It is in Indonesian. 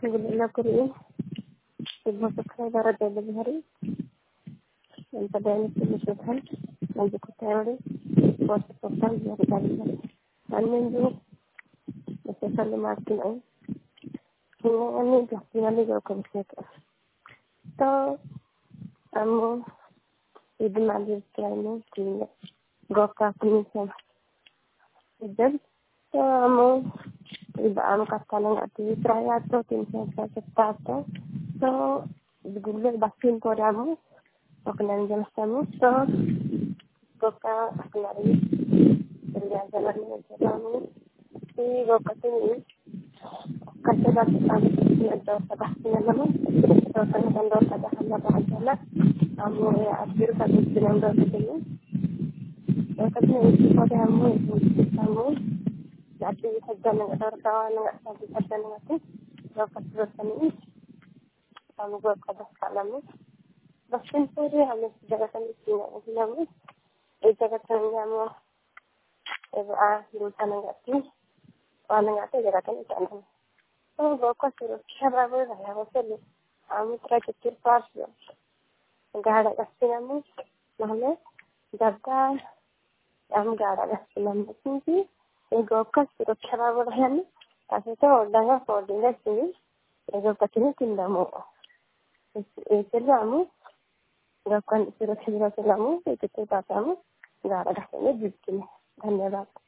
Gula kuri ibu sukses darat dari hari dan pada ini kemudian lanjut ke teori proses total dari hari minggu masih selalu makin ini ini juga konsep so kamu ibu nanti kamu punya goka punya dan kamu iba am katalang ati traya to tin sa sepato so digulo basin ko ramu pakanan jelas kamu so goka aklari jalan kamu si goka ini kerja dari kami atau sebagainya namun so kan do pada hamba bahasa kamu ya akhir satu dengan do ini katanya itu pada kamu jadi saja nggak tertawa nggak sampai saja nggak dapat terusan ini kamu buat pada kalamu bahkan sore harus jagakan di sini namun jagakan kamu lutan nggak sih orang nggak tahu jagakan itu anak oh bapak suruh siapa boleh ya betul kamu terakhir pas ya nggak ada kasih kamu mana jaga kamu nggak ada kasih kamu sih goka suruh berani tapi itu orangnya koordinasi goka ini tidak mau itu kamu goka suruh kamu itu kamu nggak ada kasihnya bikin धन्यवाद।